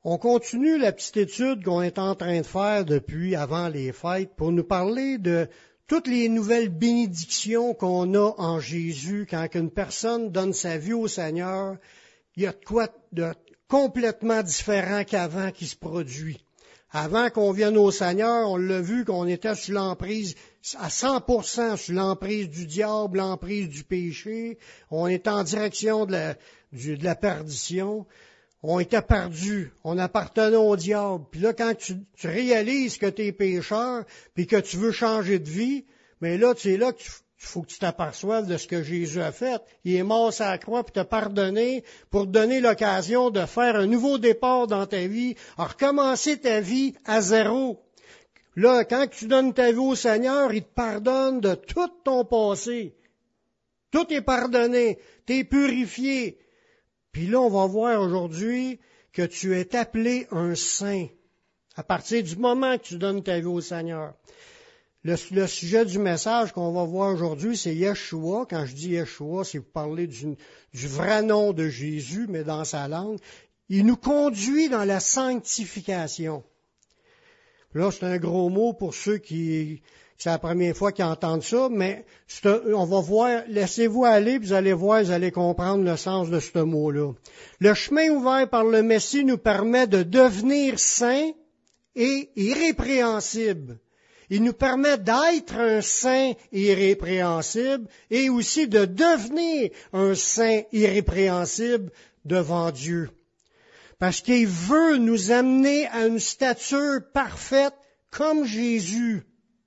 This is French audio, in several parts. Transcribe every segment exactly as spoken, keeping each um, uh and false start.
On continue la petite étude qu'on est en train de faire depuis avant les fêtes pour nous parler de toutes les nouvelles bénédictions qu'on a en Jésus quand une personne donne sa vie au Seigneur. Il y a de quoi de complètement différent qu'avant qui se produit. Avant qu'on vienne au Seigneur, on l'a vu qu'on était sous l'emprise, à cent pour cent sous l'emprise du diable, l'emprise du péché. On était en direction de la, du, de la perdition. On était perdus, on appartenait au diable. Puis là, quand tu, tu réalises que tu es pécheur, puis que tu veux changer de vie, mais là, c'est là qu'il faut que tu t'aperçoives de ce que Jésus a fait. Il est mort sur la croix pour te pardonner, pour te donner l'occasion de faire un nouveau départ dans ta vie, à recommencer ta vie à zéro. Là, quand tu donnes ta vie au Seigneur, il te pardonne de tout ton passé. Tout est pardonné, tu es purifié. Puis là, on va voir aujourd'hui que tu es appelé un saint à partir du moment que tu donnes ta vie au Seigneur. Le, le sujet du message qu'on va voir aujourd'hui, c'est Yeshua. Quand je dis Yeshua, c'est pour parler du, du vrai nom de Jésus, mais dans sa langue. Il nous conduit dans la sanctification. Là, c'est un gros mot pour ceux qui... C'est la première fois qu'ils entendent ça, mais un, on va voir, laissez-vous aller, puis vous allez voir, vous allez comprendre le sens de ce mot-là. Le chemin ouvert par le Messie nous permet de devenir saints et irrépréhensibles. Il nous permet d'être un saint irrépréhensible et aussi de devenir un saint irrépréhensible devant Dieu. Parce qu'il veut nous amener à une stature parfaite comme Jésus.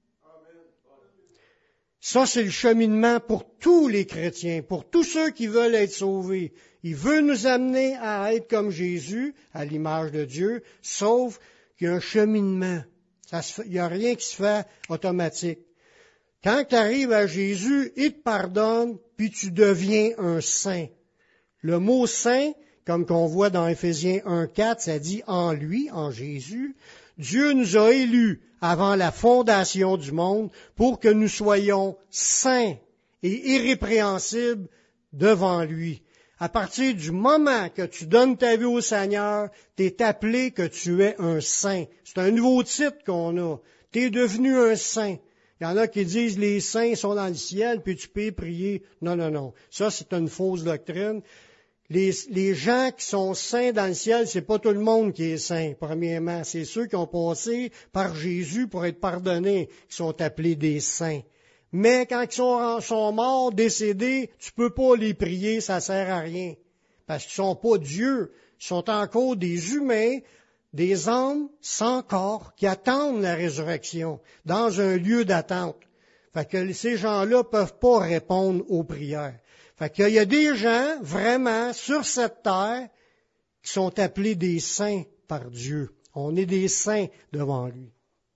Ça, c'est le cheminement pour tous les chrétiens, pour tous ceux qui veulent être sauvés. Il veut nous amener à être comme Jésus, à l'image de Dieu, sauf qu'il y a un cheminement. Ça se fait, il n'y a rien qui se fait automatique. Quand tu arrives à Jésus, il te pardonne, puis tu deviens un saint. Le mot saint, comme qu'on voit dans Éphésiens un quatre, ça dit en lui, en Jésus. Dieu nous a élus avant la fondation du monde pour que nous soyons saints et irrépréhensibles devant lui. À partir du moment que tu donnes ta vie au Seigneur, tu es appelé que tu es un saint. C'est un nouveau titre qu'on a. Tu es devenu un saint. Il y en a qui disent les saints sont dans le ciel, puis tu peux prier. Non, non, non. Ça, c'est une fausse doctrine. Les, les gens qui sont saints dans le ciel, c'est pas tout le monde qui est saint, premièrement. C'est ceux qui ont passé par Jésus pour être pardonnés, qui sont appelés des saints. Mais quand ils sont, sont morts, décédés, tu peux pas les prier, ça sert à rien. Parce qu'ils sont pas Dieu. Ils sont encore des humains, des âmes sans corps, qui attendent la résurrection, dans un lieu d'attente. Fait que ces gens-là peuvent pas répondre aux prières. Fait qu'il y a des gens, vraiment, sur cette terre, qui sont appelés des saints par Dieu. On est des saints devant lui.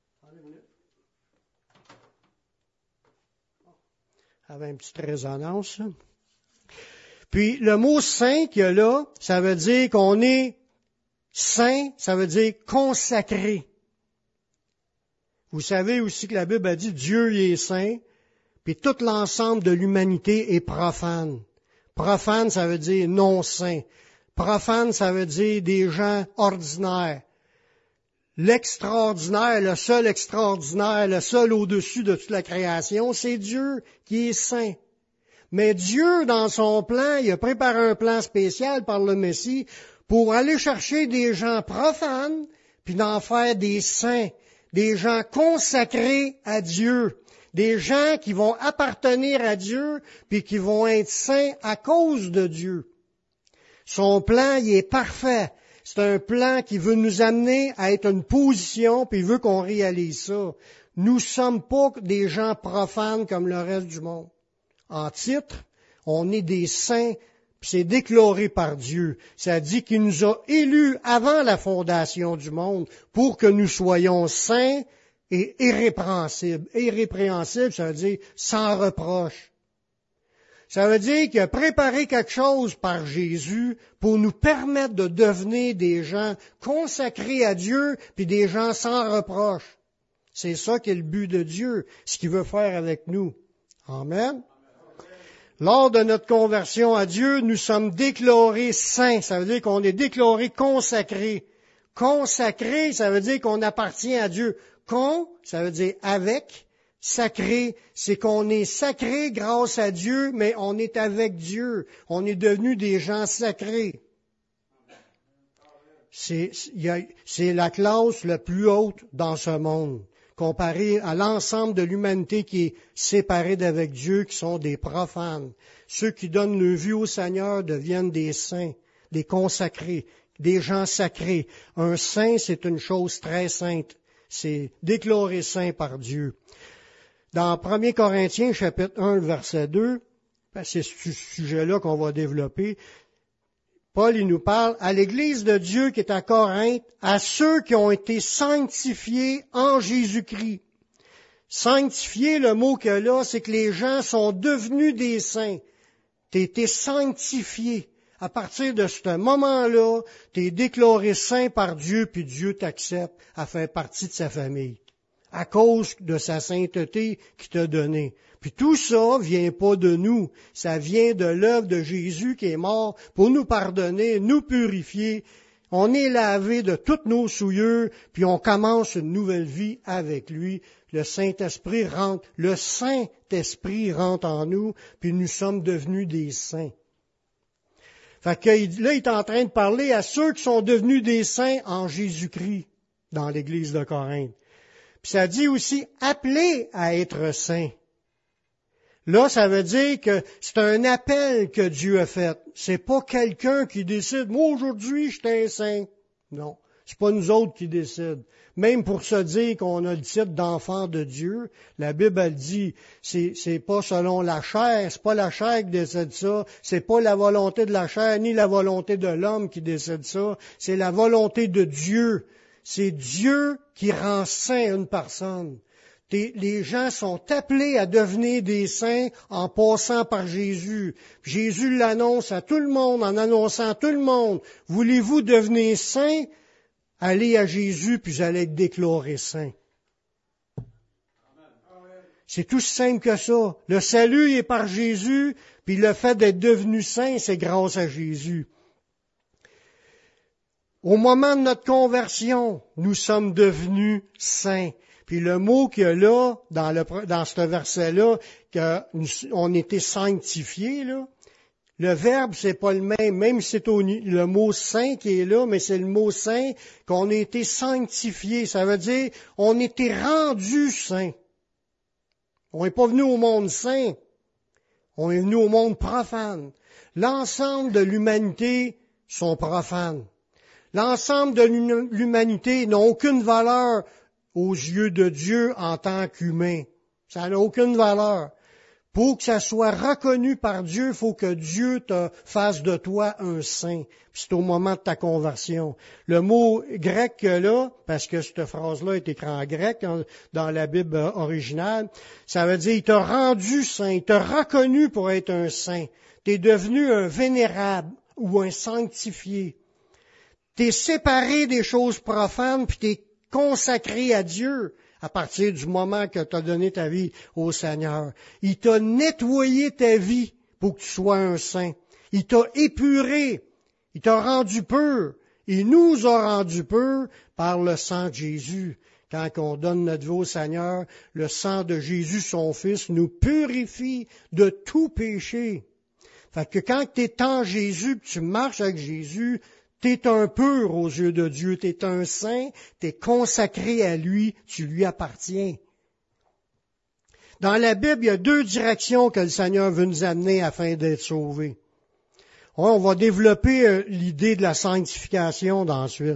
Avec une petite résonance. Puis, le mot saint qu'il y a là, ça veut dire qu'on est saint, ça veut dire consacré. Vous savez aussi que la Bible a dit Dieu y est saint. Puis tout l'ensemble de l'humanité est profane. Profane, ça veut dire non saint. Profane, ça veut dire des gens ordinaires. L'extraordinaire, le seul extraordinaire, le seul au-dessus de toute la création, c'est Dieu qui est saint. Mais Dieu, dans son plan, il a préparé un plan spécial par le Messie pour aller chercher des gens profanes, puis d'en faire des saints, des gens consacrés à Dieu. Des gens qui vont appartenir à Dieu, puis qui vont être saints à cause de Dieu. Son plan, il est parfait. C'est un plan qui veut nous amener à être une position, puis il veut qu'on réalise ça. Nous ne sommes pas des gens profanes comme le reste du monde. En titre, on est des saints, puis c'est déclaré par Dieu. Ça dit qu'il nous a élus avant la fondation du monde pour que nous soyons saints, et irrépréhensible. Irrépréhensible, ça veut dire sans reproche. Ça veut dire qu'il a préparé quelque chose par Jésus pour nous permettre de devenir des gens consacrés à Dieu, puis des gens sans reproche. C'est ça qui est le but de Dieu, ce qu'il veut faire avec nous. Amen. Lors de notre conversion à Dieu, nous sommes déclarés saints. Ça veut dire qu'on est déclarés consacrés. Consacré, ça veut dire qu'on appartient à Dieu. Con, ça veut dire avec. Sacré, c'est qu'on est sacré grâce à Dieu, mais on est avec Dieu. On est devenus des gens sacrés. C'est, y a, c'est la classe la plus haute dans ce monde, comparée à l'ensemble de l'humanité qui est séparée d'avec Dieu, qui sont des profanes. Ceux qui donnent leur vie au Seigneur deviennent des saints, des consacrés, des gens sacrés. Un saint, c'est une chose très sainte. C'est déclaré saint par Dieu. Dans premier Corinthiens, chapitre un, verset deux, c'est ce sujet-là qu'on va développer, Paul, il nous parle à l'Église de Dieu qui est à Corinthe, à ceux qui ont été sanctifiés en Jésus-Christ. Sanctifié, le mot que là, c'est que les gens sont devenus des saints. Tu as été sanctifié. À partir de ce moment-là, tu es déclaré saint par Dieu, puis Dieu t'accepte à faire partie de sa famille, à cause de sa sainteté qu'il t'a donnée. Puis tout ça vient pas de nous, ça vient de l'œuvre de Jésus qui est mort pour nous pardonner, nous purifier. On est lavé de toutes nos souillures, puis on commence une nouvelle vie avec lui. Le Saint-Esprit rentre, le Saint-Esprit rentre en nous, puis nous sommes devenus des saints. Fait que là, il est en train de parler à ceux qui sont devenus des saints en Jésus-Christ dans l'Église de Corinthe. Puis ça dit aussi appelé à être saint. Là, ça veut dire que c'est un appel que Dieu a fait. C'est pas quelqu'un qui décide, moi aujourd'hui, je suis un saint. Non, c'est pas nous autres qui décident. Même pour se dire qu'on a le titre d'enfant de Dieu, la Bible elle dit, c'est, c'est pas selon la chair, c'est pas la chair qui décide ça, c'est pas la volonté de la chair ni la volonté de l'homme qui décide ça, c'est la volonté de Dieu. C'est Dieu qui rend saint une personne. Les gens sont appelés à devenir des saints en passant par Jésus. Jésus l'annonce à tout le monde, en annonçant à tout le monde. Voulez-vous devenir saints? Allez à Jésus, puis vous allez être déclarés saints. C'est tout simple que ça. Le salut est par Jésus, puis le fait d'être devenu saint, c'est grâce à Jésus. Au moment de notre conversion, nous sommes devenus saints. Puis le mot qu'il y a là, dans, le, dans ce verset-là, qu'on était sanctifiés, là, le verbe, c'est pas le même, même si c'est au, le mot saint qui est là, mais c'est le mot saint qu'on a été sanctifiés. Ça veut dire, on était rendus saints. On n'est pas venu au monde saint, on est venu au monde profane. L'ensemble de l'humanité sont profanes. L'ensemble de l'humanité n'a aucune valeur aux yeux de Dieu en tant qu'humain. Ça n'a aucune valeur. Pour que ça soit reconnu par Dieu, il faut que Dieu te fasse de toi un saint. Puis c'est au moment de ta conversion. Le mot grec là, parce que cette phrase-là est écrite en grec dans la Bible originale, ça veut dire il t'a rendu saint, il t'a reconnu pour être un saint. Tu es devenu un vénérable ou un sanctifié. Tu es séparé des choses profanes, puis tu es consacré à Dieu à partir du moment que tu as donné ta vie au Seigneur. Il t'a nettoyé ta vie pour que tu sois un saint. Il t'a épuré. Il t'a rendu pur. Il nous a rendu pur par le sang de Jésus. Quand on donne notre vie au Seigneur, le sang de Jésus, son Fils, nous purifie de tout péché. Fait que quand tu es en Jésus, que tu marches avec Jésus, t'es un pur aux yeux de Dieu, t'es un saint, t'es consacré à lui, tu lui appartiens. Dans la Bible, il y a deux directions que le Seigneur veut nous amener afin d'être sauvés. On va développer l'idée de la sanctification d'ensuite.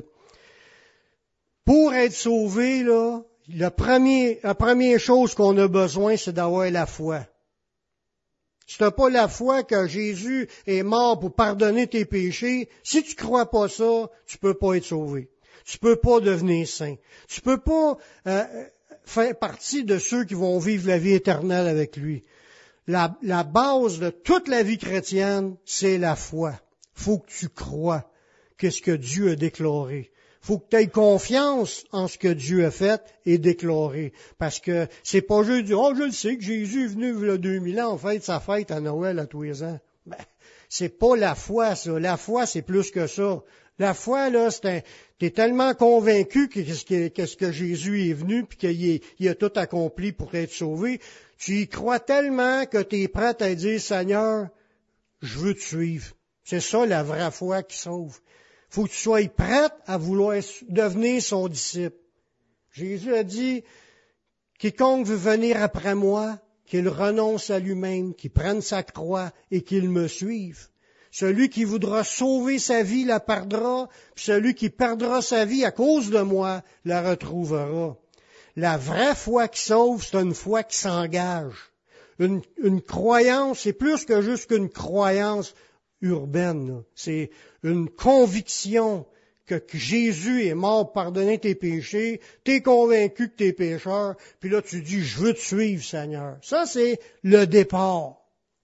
Pour être sauvé, là, le premier, la première chose qu'on a besoin, c'est d'avoir la foi. Si tu n'as pas la foi que Jésus est mort pour pardonner tes péchés, si tu crois pas ça, tu peux pas être sauvé. Tu peux pas devenir saint. Tu peux pas euh, faire partie de ceux qui vont vivre la vie éternelle avec lui. La, la base de toute la vie chrétienne, c'est la foi. Faut que tu crois qu'est-ce que Dieu a déclaré. Faut que tu aies confiance en ce que Dieu a fait et déclaré. Parce que c'est pas juste dire, oh, je le sais que Jésus est venu il y a deux mille ans, en fait, sa fête à Noël à tous les ans. Ben, c'est pas la foi, ça. La foi, c'est plus que ça. La foi, là, c'est un, t'es tellement convaincu que qu'est-ce que, qu'est-ce que Jésus est venu puis qu'il est, il a tout accompli pour être sauvé. Tu y crois tellement que tu es prêt à dire, Seigneur, je veux te suivre. C'est ça la vraie foi qui sauve. Faut que tu sois prête à vouloir devenir son disciple. Jésus a dit, quiconque veut venir après moi, qu'il renonce à lui-même, qu'il prenne sa croix et qu'il me suive. Celui qui voudra sauver sa vie la perdra, puis celui qui perdra sa vie à cause de moi la retrouvera. La vraie foi qui sauve, c'est une foi qui s'engage. Une, une croyance, c'est plus que juste qu'une croyance urbaine. Là. C'est une conviction que, que Jésus est mort pour pardonner tes péchés, t'es convaincu que t'es pécheur, puis là tu dis, je veux te suivre, Seigneur. Ça, c'est le départ.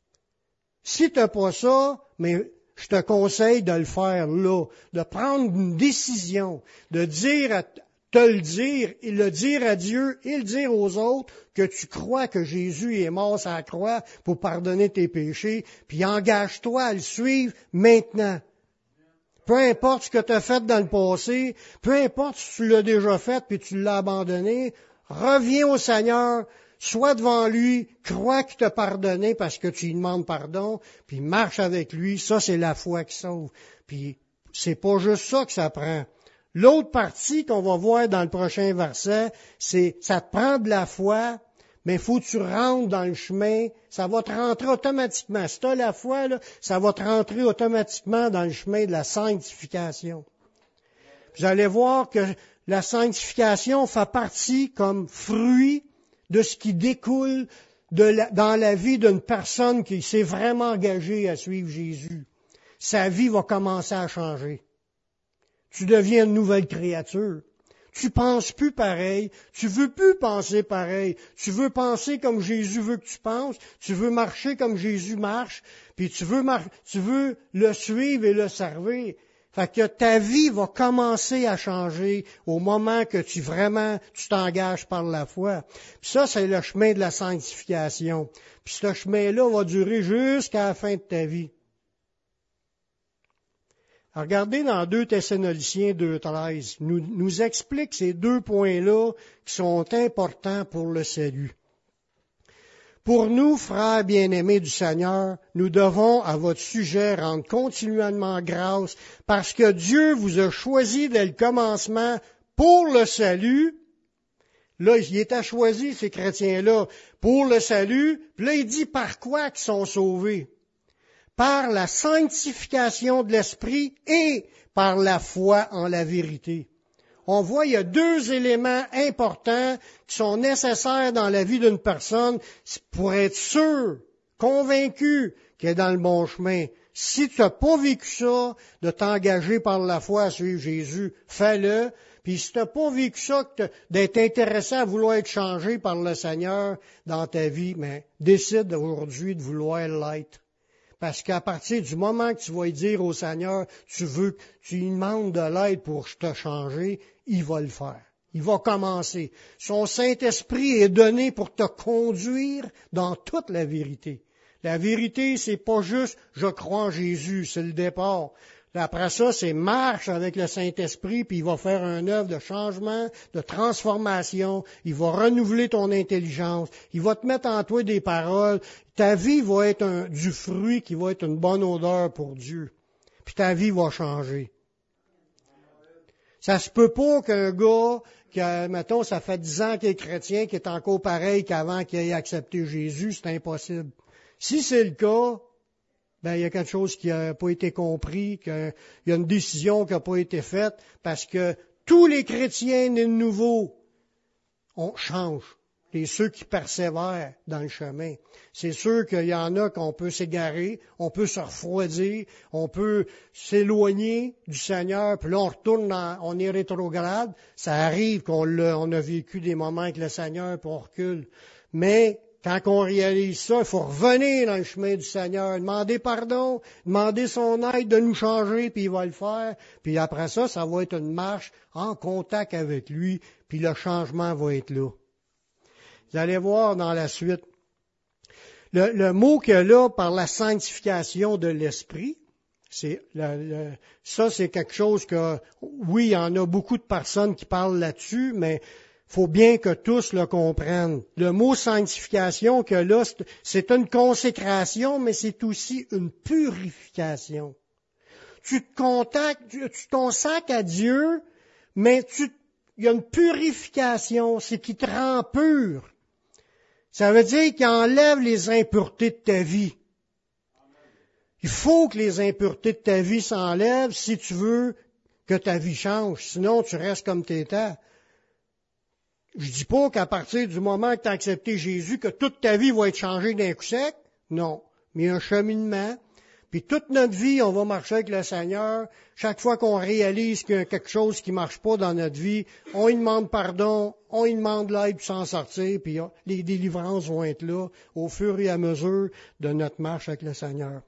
Si t'as pas ça, mais je te conseille de le faire là, de prendre une décision, de dire, à, te le dire, et le dire à Dieu et le dire aux autres que tu crois que Jésus est mort sur la croix pour pardonner tes péchés, puis engage-toi à le suivre maintenant. Peu importe ce que tu as fait dans le passé, peu importe si tu l'as déjà fait puis tu l'as abandonné, reviens au Seigneur, sois devant lui, crois qu'il t'a pardonné parce que tu lui demandes pardon, puis marche avec lui. Ça, c'est la foi qui sauve. Puis c'est pas juste ça que ça prend. L'autre partie qu'on va voir dans le prochain verset, c'est ça te prend de la foi, mais il faut que tu rentres dans le chemin, ça va te rentrer automatiquement. Si tu as la foi, là, ça va te rentrer automatiquement dans le chemin de la sanctification. Vous allez voir que la sanctification fait partie comme fruit de ce qui découle de la, dans la vie d'une personne qui s'est vraiment engagée à suivre Jésus. Sa vie va commencer à changer. Tu deviens une nouvelle créature. Tu penses plus pareil, tu veux plus penser pareil, tu veux penser comme Jésus veut que tu penses, tu veux marcher comme Jésus marche, puis tu veux, mar- tu veux le suivre et le servir. Fait que ta vie va commencer à changer au moment que tu vraiment, tu t'engages par la foi. Puis ça, c'est le chemin de la sanctification. Puis ce chemin-là va durer jusqu'à la fin de ta vie. Alors, regardez dans deux Thessaloniciens deux treize, nous, nous explique ces deux points-là qui sont importants pour le salut. Pour nous, frères bien-aimés du Seigneur, nous devons à votre sujet rendre continuellement grâce parce que Dieu vous a choisi dès le commencement pour le salut. Là, il était choisi, ces chrétiens-là, pour le salut. Puis là, il dit par quoi qu'ils sont sauvés? Par la sanctification de l'esprit et par la foi en la vérité. On voit, il y a deux éléments importants qui sont nécessaires dans la vie d'une personne pour être sûr, convaincu qu'elle est dans le bon chemin. Si tu n'as pas vécu ça, de t'engager par la foi à suivre Jésus, fais-le. Puis si tu n'as pas vécu ça, d'être intéressé à vouloir être changé par le Seigneur dans ta vie, mais décide aujourd'hui de vouloir l'être. Parce qu'à partir du moment que tu vas lui dire au Seigneur, tu veux, tu lui demandes de l'aide pour te changer, il va le faire. Il va commencer. Son Saint-Esprit est donné pour te conduire dans toute la vérité. La vérité, c'est pas juste je crois en Jésus, c'est le départ. Après ça, c'est marche avec le Saint-Esprit, puis il va faire une œuvre de changement, de transformation. Il va renouveler ton intelligence. Il va te mettre en toi des paroles. Ta vie va être un, du fruit qui va être une bonne odeur pour Dieu. Puis ta vie va changer. Ça se peut pas qu'un gars, qui, mettons, ça fait dix ans qu'il est chrétien, qui est encore pareil qu'avant qu'il ait accepté Jésus, c'est impossible. Si c'est le cas, ben, il y a quelque chose qui n'a pas été compris, qu'il y a une décision qui n'a pas été faite, parce que tous les chrétiens nés de nouveau, on change. Et ceux qui persévèrent dans le chemin. C'est sûr qu'il y en a qu'on peut s'égarer, on peut se refroidir, on peut s'éloigner du Seigneur, puis là on retourne, dans, on est rétrograde. Ça arrive qu'on l'a, on a vécu des moments avec le Seigneur, puis on recule. Mais quand on réalise ça, il faut revenir dans le chemin du Seigneur, demander pardon, demander son aide de nous changer, puis il va le faire. Puis après ça, ça va être une marche en contact avec lui, puis le changement va être là. Vous allez voir dans la suite. Le, le mot qu'il y a là par la sanctification de l'esprit, C'est, la, la, ça, c'est quelque chose que, oui, il y en a beaucoup de personnes qui parlent là-dessus, mais faut bien que tous le comprennent. Le mot sanctification que là, c'est une consécration, mais c'est aussi une purification. Tu te contactes, tu, tu consacres à Dieu, mais tu, il y a une purification, c'est qu'il te rend pur. Ça veut dire qu'il enlève les impuretés de ta vie. Il faut que les impuretés de ta vie s'enlèvent si tu veux que ta vie change. Sinon, tu restes comme tu étais. Je dis pas qu'à partir du moment que tu as accepté Jésus, que toute ta vie va être changée d'un coup sec. Non. Mais il y a un cheminement. Puis toute notre vie, on va marcher avec le Seigneur. Chaque fois qu'on réalise qu'il y a quelque chose qui marche pas dans notre vie, on lui demande pardon, on lui demande l'aide pour s'en sortir, puis les délivrances vont être là au fur et à mesure de notre marche avec le Seigneur.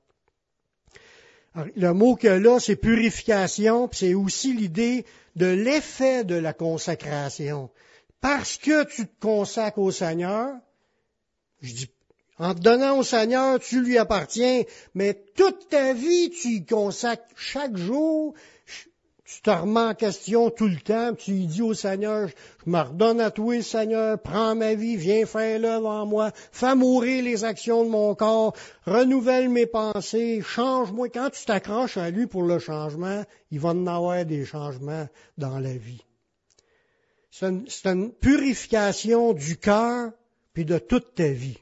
Alors, le mot que là, c'est purification, puis c'est aussi l'idée de l'effet de la consacration. Parce que tu te consacres au Seigneur, je dis, en te donnant au Seigneur, tu lui appartiens, mais toute ta vie, tu y consacres chaque jour, tu te remets en question tout le temps, tu lui dis au Seigneur, je me redonne à toi, Seigneur, prends ma vie, viens faire l'œuvre en moi, fais mourir les actions de mon corps, renouvelle mes pensées, change-moi. Quand tu t'accroches à lui pour le changement, il va en avoir des changements dans la vie. C'est une, c'est une purification du cœur puis de toute ta vie.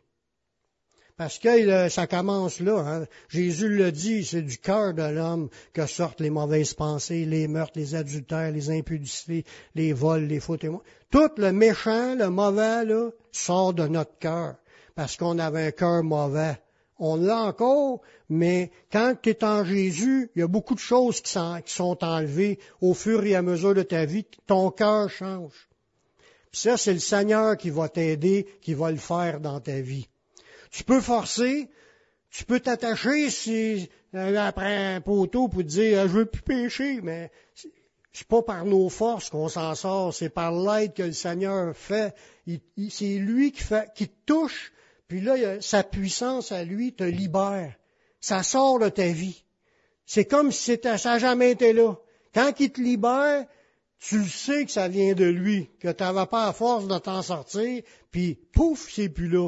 Parce que ça commence là. Hein. Jésus le dit, c'est du cœur de l'homme que sortent les mauvaises pensées, les meurtres, les adultères, les impudicités, les vols, les faux témoins. Tout le méchant, le mauvais, là, sort de notre cœur. Parce qu'on avait un cœur mauvais. On l'a encore, mais quand tu es en Jésus, il y a beaucoup de choses qui sont, qui sont enlevées au fur et à mesure de ta vie. Ton cœur change. Puis ça, c'est le Seigneur qui va t'aider, qui va le faire dans ta vie. Tu peux forcer, tu peux t'attacher si, euh, après un poteau pour te dire, je veux plus pécher, mais c'est pas par nos forces qu'on s'en sort, c'est par l'aide que le Seigneur fait. Il, il, c'est lui qui fait, qui te touche, puis là, il a, sa puissance à lui te libère. Ça sort de ta vie. C'est comme si c'était, ça n'a jamais été là. Quand il te libère, tu le sais que ça vient de lui, que tu n'avais pas à force de t'en sortir, puis pouf, c'est plus là.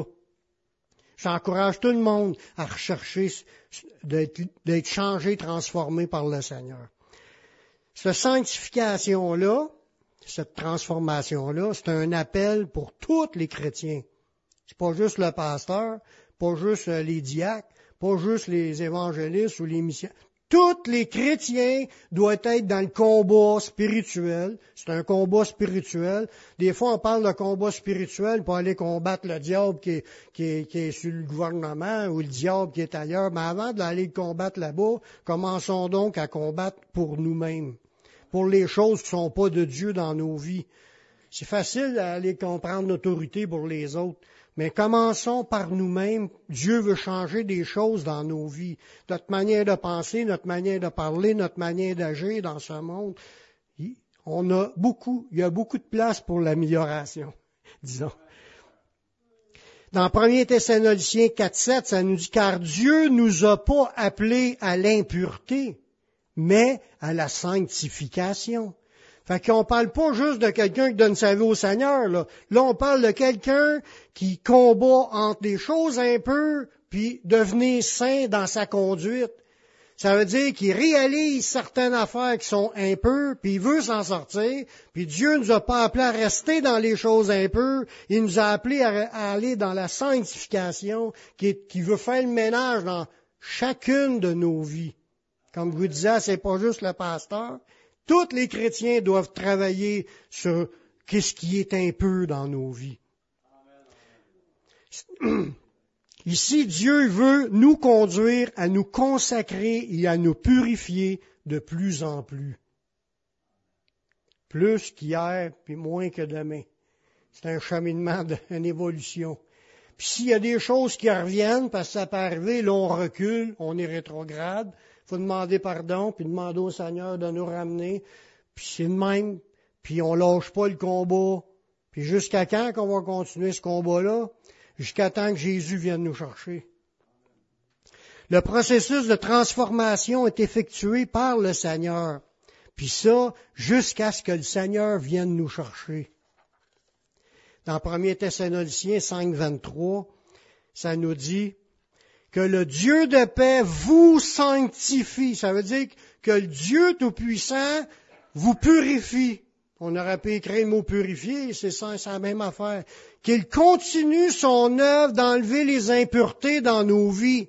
J'encourage tout le monde à rechercher d'être, d'être changé, transformé par le Seigneur. Cette sanctification-là, cette transformation-là, c'est un appel pour tous les chrétiens. C'est pas juste le pasteur, pas juste les diacres, pas juste les évangélistes ou les missionnaires. Tous les chrétiens doivent être dans le combat spirituel. C'est un combat spirituel. Des fois, on parle de combat spirituel pour aller combattre le diable qui est, qui est, qui est sur le gouvernement ou le diable qui est ailleurs. Mais avant d'aller combattre là-bas, commençons donc à combattre pour nous-mêmes, pour les choses qui ne sont pas de Dieu dans nos vies. C'est facile d'aller comprendre l'autorité pour les autres. Mais commençons par nous-mêmes. Dieu veut changer des choses dans nos vies. Notre manière de penser, notre manière de parler, notre manière d'agir dans ce monde. On a beaucoup, il y a beaucoup de place pour l'amélioration, disons. Dans premier Thessaloniciens quatre sept, ça nous dit, car Dieu nous a pas appelés à l'impureté, mais à la sanctification. Fait qu'on parle pas juste de quelqu'un qui donne sa vie au Seigneur, là. Là, on parle de quelqu'un qui combat entre des choses un peu, puis devenir saint dans sa conduite. Ça veut dire qu'il réalise certaines affaires qui sont un peu, puis il veut s'en sortir. Puis Dieu nous a pas appelés à rester dans les choses un peu. Il nous a appelés à, à aller dans la sanctification, qui, est, qui veut faire le ménage dans chacune de nos vies. Comme je vous disais, c'est pas juste le pasteur. Tous les chrétiens doivent travailler sur qu'est-ce qui est impur dans nos vies. Ici, Dieu veut nous conduire à nous consacrer et à nous purifier de plus en plus. Plus qu'hier, puis moins que demain. C'est un cheminement, une évolution. Puis s'il y a des choses qui reviennent, parce que ça peut arriver, là on recule, on est rétrograde. Il faut demander pardon, puis demander au Seigneur de nous ramener. Puis c'est de même. Puis on lâche pas le combat. Puis jusqu'à quand qu'on va continuer ce combat-là? Jusqu'à temps que Jésus vienne nous chercher. Le processus de transformation est effectué par le Seigneur. Puis ça, jusqu'à ce que le Seigneur vienne nous chercher. Dans premier Thessaloniciens cinq, vingt-trois, ça nous dit que le Dieu de paix vous sanctifie. Ça veut dire que le Dieu Tout-Puissant vous purifie. On aurait pu écrire le mot purifier, c'est ça, c'est la même affaire. Qu'il continue son œuvre d'enlever les impuretés dans nos vies.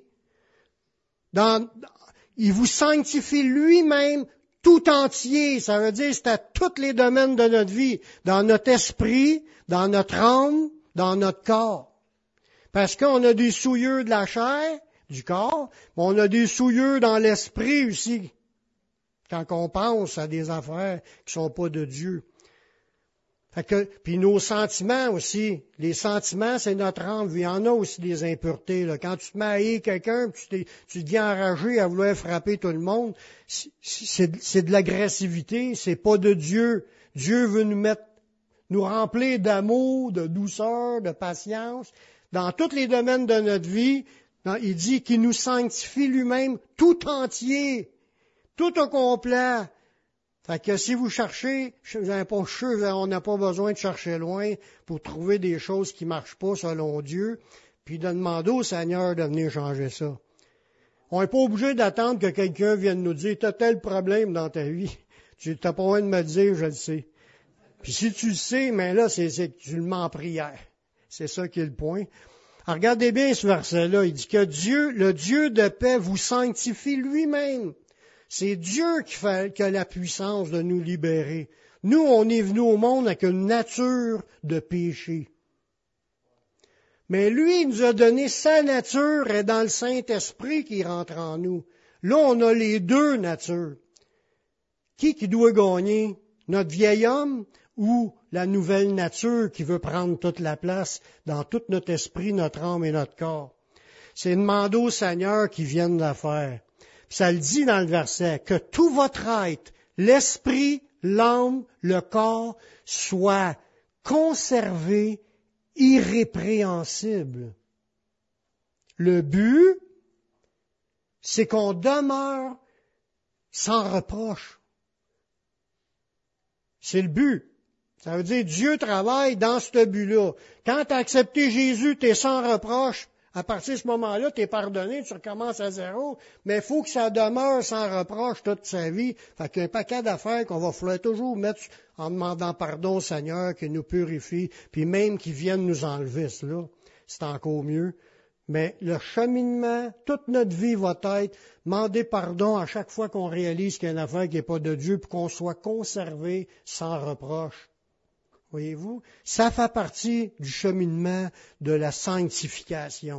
Dans, il vous sanctifie lui-même tout entier. Ça veut dire c'est à tous les domaines de notre vie, dans notre esprit, dans notre âme, dans notre corps. Parce qu'on a des souillures de la chair, du corps, mais on a des souillures dans l'esprit aussi, quand on pense à des affaires qui sont pas de Dieu. Fait que, puis nos sentiments aussi, les sentiments, c'est notre âme. Il y en a aussi des impuretés. Là. Quand tu te mets à haïr quelqu'un, tu, t'es, tu deviens enragé à vouloir frapper tout le monde, c'est, c'est, c'est de l'agressivité, c'est pas de Dieu. Dieu veut nous mettre, nous remplir d'amour, de douceur, de patience. Dans tous les domaines de notre vie, il dit qu'il nous sanctifie lui-même tout entier, tout au complet. Fait que si vous cherchez, on n'a pas besoin de chercher loin pour trouver des choses qui marchent pas selon Dieu, puis de demander au Seigneur de venir changer ça. On n'est pas obligé d'attendre que quelqu'un vienne nous dire, t'as tel problème dans ta vie. Tu n'as pas besoin de me le dire, je le sais. Puis si tu le sais, mais là, c'est, c'est que tu le mets en prière. C'est ça qui est le point. Alors, regardez bien ce verset-là. Il dit que Dieu, le Dieu de paix, vous sanctifie lui-même. C'est Dieu qui, fait, qui a la puissance de nous libérer. Nous, on est venus au monde avec une nature de péché. Mais lui, il nous a donné sa nature et dans le Saint-Esprit qui rentre en nous. Là, on a les deux natures. Qui qui doit gagner? Notre vieil homme ou la nouvelle nature qui veut prendre toute la place dans tout notre esprit, notre âme et notre corps? C'est demander au Seigneur qui vienne la faire. Ça le dit dans le verset, que tout votre être, l'esprit, l'âme, le corps, soit conservé irrépréhensible. Le but, c'est qu'on demeure sans reproche. C'est le but. Ça veut dire Dieu travaille dans ce but-là. Quand tu as accepté Jésus, tu es sans reproche. À partir de ce moment-là, tu es pardonné, tu recommences à zéro, mais il faut que ça demeure sans reproche toute sa vie. Fait qu'il y a un paquet d'affaires qu'on va falloir toujours mettre en demandant pardon au Seigneur, qu'il nous purifie, puis même qu'il vienne nous enlever cela. C'est encore mieux. Mais le cheminement, toute notre vie va être demander pardon à chaque fois qu'on réalise qu'il y a une affaire qui n'est pas de Dieu, pour qu'on soit conservé sans reproche. Voyez-vous, ça fait partie du cheminement de la sanctification.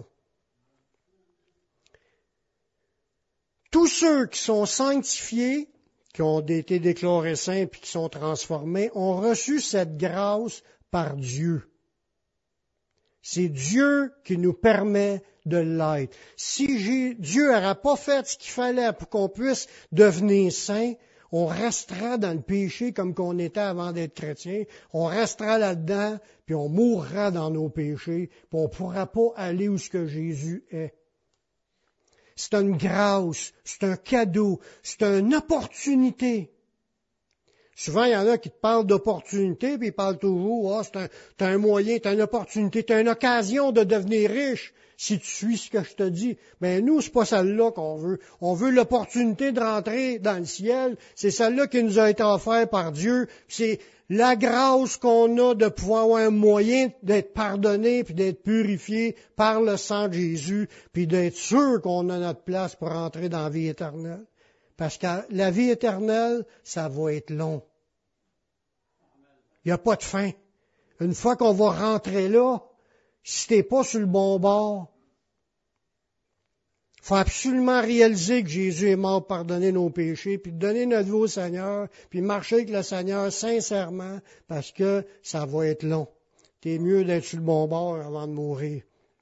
Tous ceux qui sont sanctifiés, qui ont été déclarés saints puis qui sont transformés, ont reçu cette grâce par Dieu. C'est Dieu qui nous permet de l'être. Si j'ai, Dieu n'aurait pas fait ce qu'il fallait pour qu'on puisse devenir saint, on restera dans le péché comme qu'on était avant d'être chrétien. On restera là-dedans, puis on mourra dans nos péchés, puis on ne pourra pas aller où ce que Jésus est. C'est une grâce, c'est un cadeau, c'est une opportunité. Souvent, il y en a qui te parlent d'opportunité, puis ils parlent toujours, ah, c'est un, t'as un moyen, t'as une opportunité, t'as une occasion de devenir riche si tu suis ce que je te dis. Mais nous, c'est pas celle-là qu'on veut. On veut l'opportunité de rentrer dans le ciel. C'est celle-là qui nous a été offerte par Dieu. C'est la grâce qu'on a de pouvoir avoir un moyen d'être pardonné puis d'être purifié par le sang de Jésus, puis d'être sûr qu'on a notre place pour rentrer dans la vie éternelle. Parce que la vie éternelle, ça va être long. Il n'y a pas de fin. Une fois qu'on va rentrer là, si t'es pas sur le bon bord, il faut absolument réaliser que Jésus est mort pour pardonner nos péchés, puis donner notre vie au Seigneur, puis marcher avec le Seigneur sincèrement, parce que ça va être long. T'es mieux d'être sur le bon bord avant de mourir.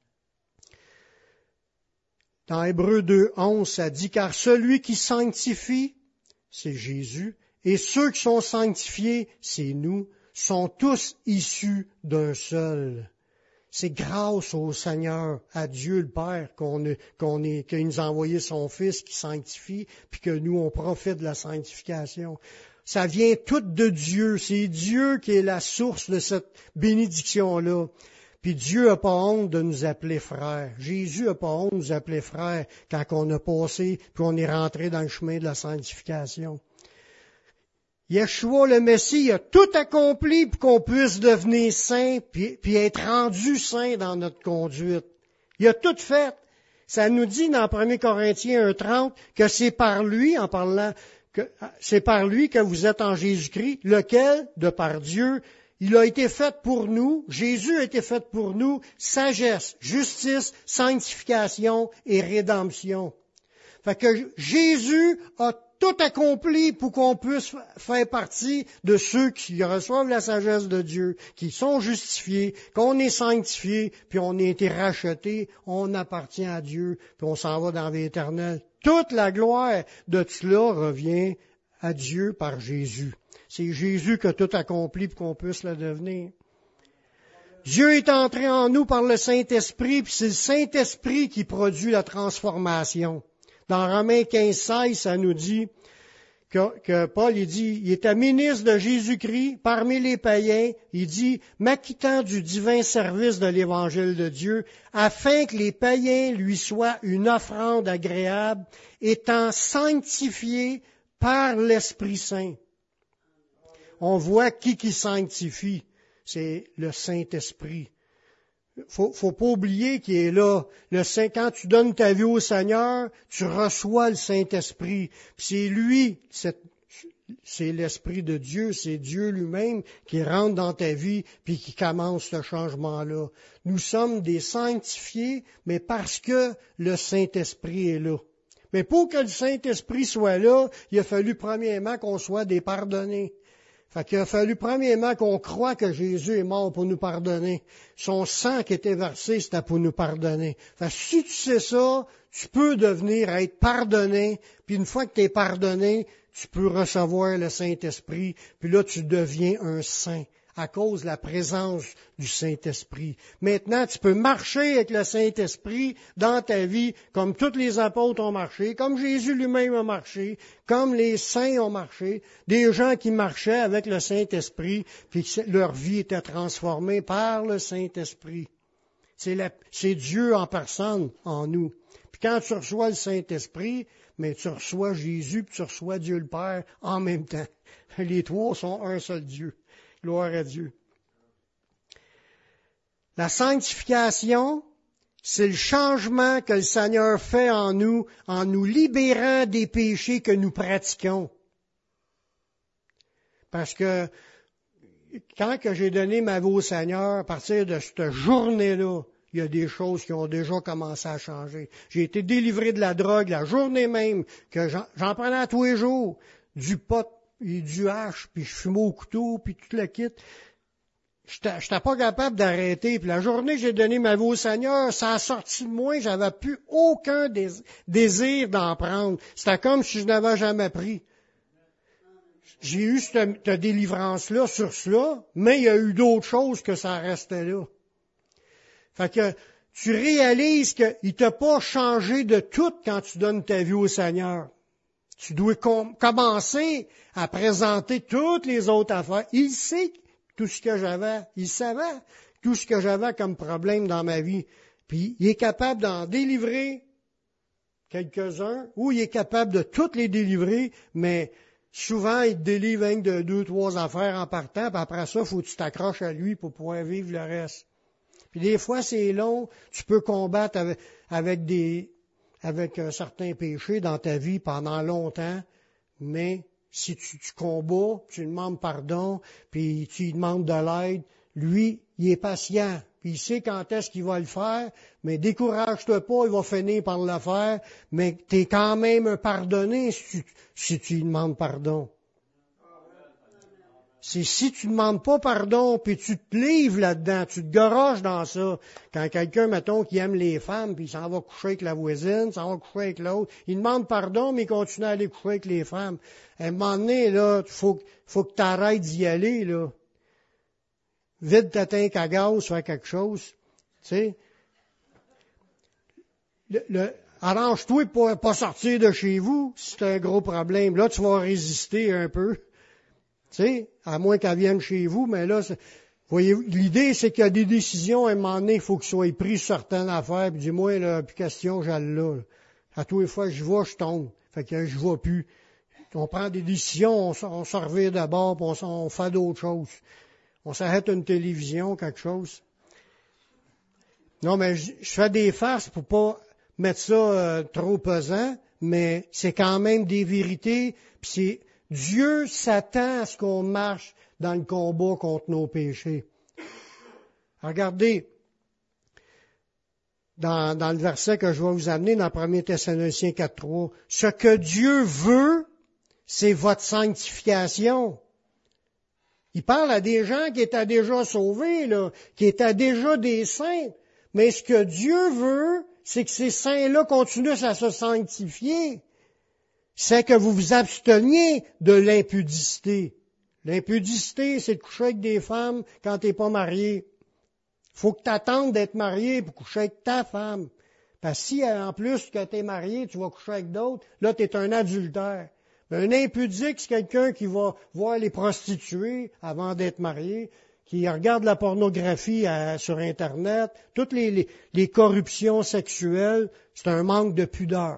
Dans Hébreux deux, onze, ça dit, car celui qui sanctifie, c'est Jésus, et ceux qui sont sanctifiés, c'est nous, sont tous issus d'un seul. c'est grâce au Seigneur, à Dieu le Père, qu'on est, qu'on est, qu'il nous a envoyé son Fils qui sanctifie, puis que nous, on profite de la sanctification. Ça vient tout de Dieu. C'est Dieu qui est la source de cette bénédiction-là. Puis Dieu n'a pas honte de nous appeler frères. Jésus n'a pas honte de nous appeler frères quand on a passé, puis on est rentré dans le chemin de la sanctification. Yeshua, le Messie, a tout accompli pour qu'on puisse devenir saint, puis, puis être rendu saint dans notre conduite. Il a tout fait. Ça nous dit dans premier Corinthiens un trente que c'est par lui, en parlant, que c'est par lui que vous êtes en Jésus-Christ, lequel, de par Dieu, il a été fait pour nous, Jésus a été fait pour nous, sagesse, justice, sanctification et rédemption. Fait que Jésus a tout accompli pour qu'on puisse faire partie de ceux qui reçoivent la sagesse de Dieu, qui sont justifiés, qu'on est sanctifiés, puis on a été rachetés, on appartient à Dieu, puis on s'en va dans la vie éternelle. Toute la gloire de cela revient à Dieu par Jésus. C'est Jésus qui a tout accompli pour qu'on puisse le devenir. Dieu est entré en nous par le Saint-Esprit, puis c'est le Saint-Esprit qui produit la transformation. Dans Romains quinze, seize, ça nous dit que, que Paul, il dit, il était ministre de Jésus-Christ parmi les païens. Il dit, m'acquittant du divin service de l'Évangile de Dieu, afin que les païens lui soient une offrande agréable, étant sanctifiés par l'Esprit Saint. On voit qui qui sanctifie, c'est le Saint-Esprit. Faut, faut pas oublier qu'il est là. Le Saint, quand tu donnes ta vie au Seigneur, tu reçois le Saint-Esprit. Puis c'est lui, c'est, c'est l'Esprit de Dieu, c'est Dieu lui-même qui rentre dans ta vie puis qui commence ce changement-là. Nous sommes des sanctifiés, mais parce que le Saint-Esprit est là. Mais pour que le Saint-Esprit soit là, il a fallu premièrement qu'on soit des pardonnés. Fait qu'il a fallu premièrement qu'on croie que Jésus est mort pour nous pardonner. Son sang qui était versé, c'était pour nous pardonner. Fait que si tu sais ça, tu peux devenir être pardonné, puis une fois que tu es pardonné, tu peux recevoir le Saint-Esprit, puis là tu deviens un saint à cause de la présence du Saint-Esprit. Maintenant, tu peux marcher avec le Saint-Esprit dans ta vie comme tous les apôtres ont marché, comme Jésus lui-même a marché, comme les saints ont marché, des gens qui marchaient avec le Saint-Esprit, puis leur vie était transformée par le Saint-Esprit. C'est, la, c'est Dieu en personne en nous. Puis quand tu reçois le Saint-Esprit, mais tu reçois Jésus, puis tu reçois Dieu le Père en même temps. Les trois sont un seul Dieu. Gloire à Dieu. La sanctification, c'est le changement que le Seigneur fait en nous, en nous libérant des péchés que nous pratiquons. Parce que quand que j'ai donné ma vie au Seigneur, à partir de cette journée-là, il y a des choses qui ont déjà commencé à changer. J'ai été délivré de la drogue la journée même, que j'en, j'en prenais à tous les jours, du pot, et du hache, puis je fumais au couteau, puis tout le kit. J'étais, j'étais pas capable d'arrêter. Puis la journée que j'ai donné ma vie au Seigneur, ça a sorti de moi, j'avais plus aucun dés- désir d'en prendre. C'était comme si je n'avais jamais pris. J'ai eu cette, cette délivrance-là sur cela, mais il y a eu d'autres choses que ça restait là. Fait que tu réalises qu'il t'a pas changé de tout quand tu donnes ta vie au Seigneur. Tu dois com- commencer à présenter toutes les autres affaires. Il sait tout ce que j'avais. Il savait tout ce que j'avais comme problème dans ma vie. Puis il est capable d'en délivrer quelques-uns, ou il est capable de toutes les délivrer, mais souvent il te délivre avec de deux, trois affaires en partant, puis après ça, il faut que tu t'accroches à lui pour pouvoir vivre le reste. Puis des fois, c'est long. Tu peux combattre avec, avec des... avec un certain péché dans ta vie pendant longtemps, mais si tu, tu combats, tu lui demandes pardon, puis tu lui demandes de l'aide, lui, il est patient, puis il sait quand est-ce qu'il va le faire, mais décourage-toi pas, il va finir par le faire, mais tu es quand même pardonné si tu, si tu lui demandes pardon. C'est si tu ne demandes pas pardon, puis tu te livres là-dedans, tu te goroches dans ça. Quand quelqu'un, mettons, qui aime les femmes, puis il s'en va coucher avec la voisine, s'en va coucher avec l'autre, il demande pardon, mais il continue à aller coucher avec les femmes. À un moment donné, là, il faut, faut que tu arrêtes d'y aller, là. Vide ta tank à gaz, fais quelque chose. Tu sais, le, le, arrange-toi pour ne pas sortir de chez vous, si c'est un gros problème. Là, tu vas résister un peu. Tu sais, à moins qu'elle vienne chez vous, mais là, voyez, l'idée, c'est qu'il y a des décisions, à un moment donné, il faut qu'il soit pris sur certaines affaires, puis dis-moi, là, plus question, j'allais là, là. À tous les fois, je vais, je tombe. Fait que je vais plus. On prend des décisions, on, on se revient d'abord, puis on, on fait d'autres choses. On s'arrête une télévision, quelque chose. Non, mais je, je fais des farces pour pas mettre ça euh, trop pesant, mais c'est quand même des vérités, puis c'est Dieu s'attend à ce qu'on marche dans le combat contre nos péchés. Regardez, dans, dans le verset que je vais vous amener, dans premier Thessaloniciens quatre trois, ce que Dieu veut, c'est votre sanctification. Il parle à des gens qui étaient déjà sauvés, là, qui étaient déjà des saints. Mais ce que Dieu veut, c'est que ces saints-là continuent à se sanctifier. C'est que vous vous absteniez de l'impudicité. L'impudicité, c'est de coucher avec des femmes quand tu n'es pas marié. Faut que tu attendes d'être marié pour coucher avec ta femme. Parce que si, en plus que tu es marié, tu vas coucher avec d'autres, là, tu es un adultère. Mais un impudique, c'est quelqu'un qui va voir les prostituées avant d'être marié, qui regarde la pornographie à, sur Internet, toutes les, les, les corruptions sexuelles, c'est un manque de pudeur.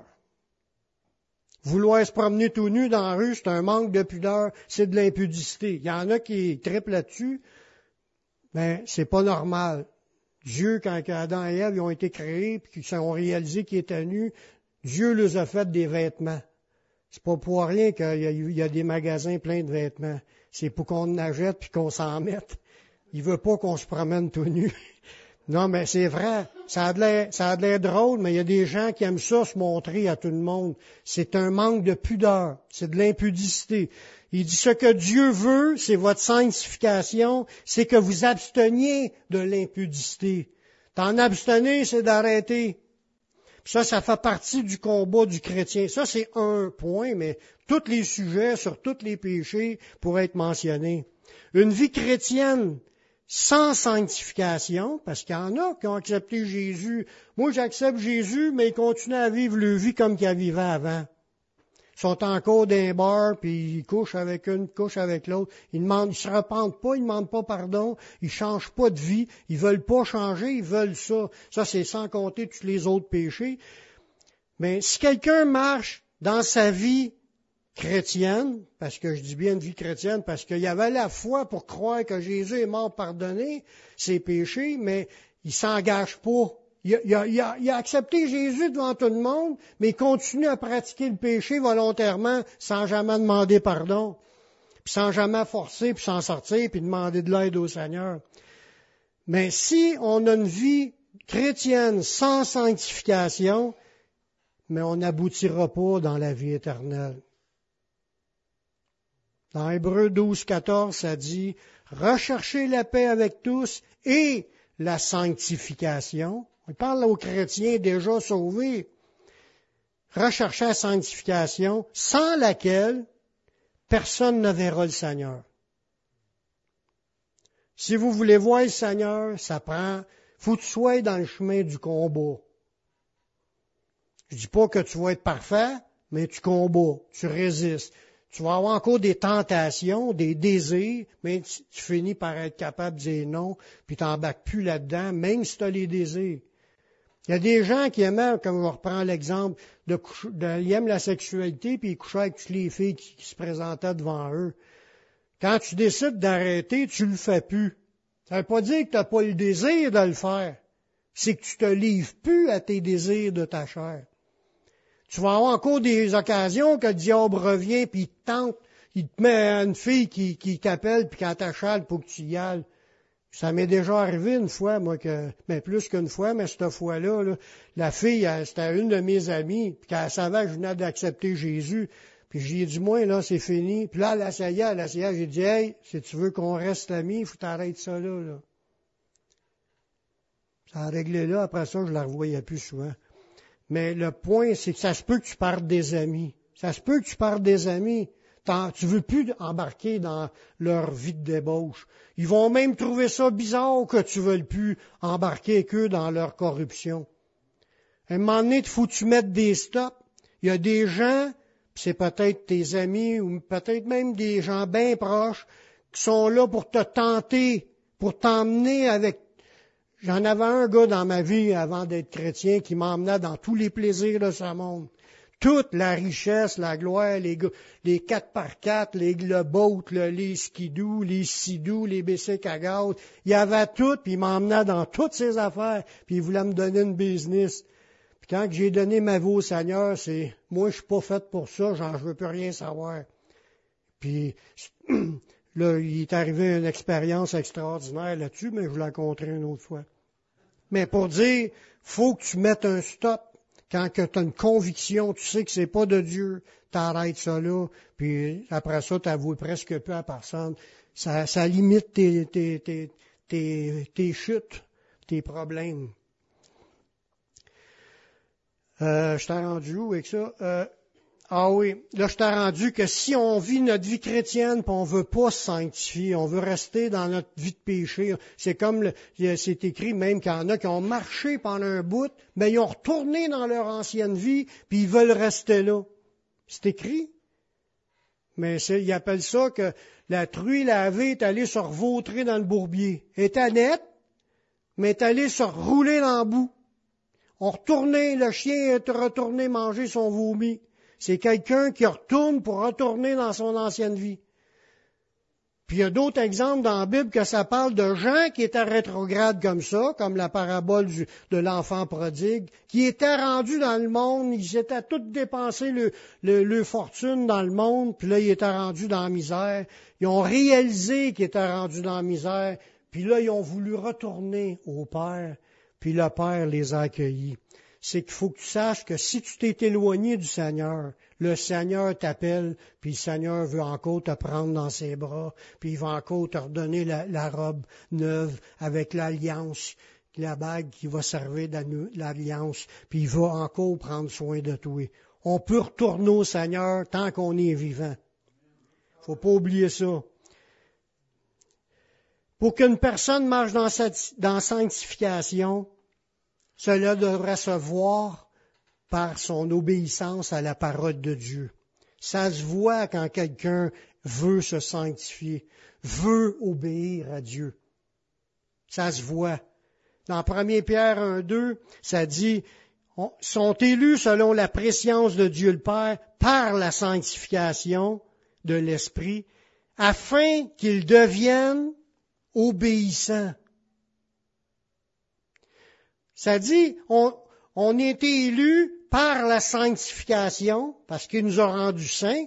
Vouloir se promener tout nu dans la rue, c'est un manque de pudeur, c'est de l'impudicité. Il y en a qui trippent là-dessus, mais c'est pas normal. Dieu, quand Adam et Ève ils ont été créés, puis qu'ils ont réalisé qu'ils étaient nus, Dieu leur a fait des vêtements. C'est pas pour rien qu'il y a, il y a des magasins pleins de vêtements. C'est pour qu'on en achète puis qu'on s'en mette. Il veut pas qu'on se promène tout nu. Non, mais c'est vrai. Ça a de l'air, ça a de l'air drôle, mais il y a des gens qui aiment ça se montrer à tout le monde. C'est un manque de pudeur. C'est de l'impudicité. Il dit ce que Dieu veut, c'est votre sanctification, c'est que vous absteniez de l'impudicité. T'en abstenir, c'est d'arrêter. Ça, ça fait partie du combat du chrétien. Ça, c'est un point, mais tous les sujets sur tous les péchés pourraient être mentionnés. Une vie chrétienne sans sanctification, parce qu'il y en a qui ont accepté Jésus. Moi, j'accepte Jésus, mais ils continuent à vivre leur vie comme qu'ils vivaient avant. Ils sont encore dans un bar, puis ils couchent avec une, couchent avec l'autre. Ils demandent, ils se repentent pas, ils demandent pas pardon, ils changent pas de vie, ils veulent pas changer, ils veulent ça. Ça, c'est sans compter tous les autres péchés. Mais si quelqu'un marche dans sa vie chrétienne, parce que je dis bien une vie chrétienne, parce qu'il y avait la foi pour croire que Jésus est mort pardonner ses péchés, mais il s'engage pas. Il a, il, a, il, a, il a accepté Jésus devant tout le monde, mais il continue à pratiquer le péché volontairement sans jamais demander pardon, puis sans jamais forcer, puis s'en sortir, puis demander de l'aide au Seigneur. Mais si on a une vie chrétienne sans sanctification, mais on n'aboutira pas dans la vie éternelle. Dans Hébreux douze, quatorze, ça dit « Recherchez la paix avec tous et la sanctification. » On parle aux chrétiens déjà sauvés. Recherchez la sanctification sans laquelle personne ne verra le Seigneur. Si vous voulez voir le Seigneur, ça prend, faut que tu sois dans le chemin du combat. Je dis pas que tu vas être parfait, mais tu combats, tu résistes. Tu vas avoir encore des tentations, des désirs, mais tu, tu finis par être capable de dire non, puis tu n'embarques plus là-dedans, même si tu as les désirs. Il y a des gens qui aimaient, comme on reprend l'exemple, de, coucher, de ils aiment la sexualité, puis ils couchaient avec toutes les filles qui, qui se présentaient devant eux. Quand tu décides d'arrêter, tu le fais plus. Ça ne veut pas dire que tu n'as pas le désir de le faire. C'est que tu te livres plus à tes désirs de ta chair. Tu vas avoir encore des occasions que le diable revient puis il te tente, il te met une fille qui, qui t'appelle puis qu'elle t'achale pour que tu y ailles. Ça m'est déjà arrivé une fois, moi, que, mais plus qu'une fois, mais cette fois-là, là, la fille, elle, c'était une de mes amies, puis qu'elle savait que je venais d'accepter Jésus. Puis j'ai dit, moi, là, c'est fini. Puis là, elle essayait, elle essayait, j'ai dit, hey, si tu veux qu'on reste amis, il faut t'arrêter ça là, là. Ça a réglé là, après ça, je la revoyais plus souvent. Mais le point, c'est que ça se peut que tu partes des amis. Ça se peut que tu partes des amis. Tu veux plus embarquer dans leur vie de débauche. Ils vont même trouver ça bizarre que tu veuilles plus embarquer avec eux dans leur corruption. À un moment donné, il faut que tu mettes des stops. Il y a des gens, c'est peut-être tes amis ou peut-être même des gens bien proches, qui sont là pour te tenter, pour t'emmener avec... J'en avais un gars dans ma vie avant d'être chrétien qui m'emmenait dans tous les plaisirs de ce monde. Toute la richesse, la gloire, les, les quatre par quatre, les, le boat, le, les skidoo, les sidous, les bicycles à gaz. Il y avait tout, puis il m'emmenait dans toutes ses affaires, puis il voulait me donner une business. Puis quand j'ai donné ma vie au Seigneur, c'est, moi, je suis pas fait pour ça, genre, je veux plus rien savoir. Puis, là, il est arrivé une expérience extraordinaire là-dessus, mais je vous la raconterai une autre fois. Mais pour dire, faut que tu mettes un stop. Quand tu as une conviction, tu sais que c'est pas de Dieu, t'arrêtes ça là, puis après ça, t'avoues presque peu à personne. Ça, ça limite tes, tes, tes, tes, tes chutes, tes problèmes. Euh, je t'ai rendu où avec ça? Euh, ah oui, là je t'ai rendu que si on vit notre vie chrétienne puis on veut pas se sanctifier, on veut rester dans notre vie de péché, c'est comme le, c'est écrit même qu'il y en a qui ont marché pendant un bout, mais ils ont retourné dans leur ancienne vie puis ils veulent rester là. C'est écrit. Mais c'est, ils appellent ça que la truie lavée est allée se revautrer dans le bourbier. Elle était nette, mais est allée se rouler dans le bout. On retournait, le chien est retourné manger son vomi. C'est quelqu'un qui retourne pour retourner dans son ancienne vie. Puis il y a d'autres exemples dans la Bible que ça parle de gens qui étaient rétrogrades comme ça, comme la parabole du, de l'enfant prodigue, qui étaient rendus dans le monde, ils étaient tous dépensés le, le, le fortune dans le monde, puis là ils étaient rendus dans la misère. Ils ont réalisé qu'ils étaient rendus dans la misère, puis là ils ont voulu retourner au Père, puis le Père les a accueillis. C'est qu'il faut que tu saches que si tu t'es éloigné du Seigneur, le Seigneur t'appelle, puis le Seigneur veut encore te prendre dans ses bras, puis il va encore te redonner la, la robe neuve avec l'alliance, la bague qui va servir de l'alliance, puis il va encore prendre soin de toi. On peut retourner au Seigneur tant qu'on est vivant. Faut pas oublier ça. Pour qu'une personne marche dans cette dans sanctification, cela devrait se voir par son obéissance à la parole de Dieu. Ça se voit quand quelqu'un veut se sanctifier, veut obéir à Dieu. Ça se voit. Dans premier Pierre un deux, ça dit, on, sont élus selon la préscience de Dieu le Père par la sanctification de l'Esprit, afin qu'ils deviennent obéissants. Ça dit, on, on a été élus par la sanctification, parce qu'il nous a rendus saints.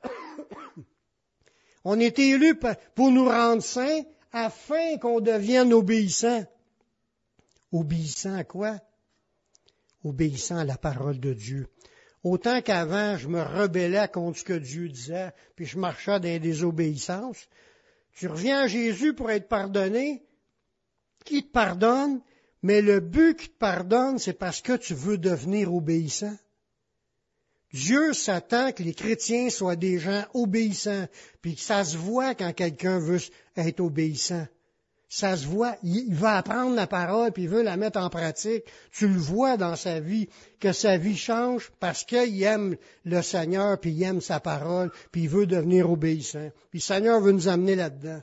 On a été élus pour nous rendre saints, afin qu'on devienne obéissants. Obéissants à quoi? Obéissants à la parole de Dieu. Autant qu'avant, je me rebellais contre ce que Dieu disait, puis je marchais dans la désobéissance. Tu reviens à Jésus pour être pardonné. Qui te pardonne? Mais le but qui te pardonne, c'est parce que tu veux devenir obéissant. Dieu s'attend que les chrétiens soient des gens obéissants, puis que ça se voit quand quelqu'un veut être obéissant. Ça se voit, il va apprendre la parole, puis il veut la mettre en pratique. Tu le vois dans sa vie, que sa vie change parce qu'il aime le Seigneur, puis il aime sa parole, puis il veut devenir obéissant. Puis le Seigneur veut nous amener là-dedans.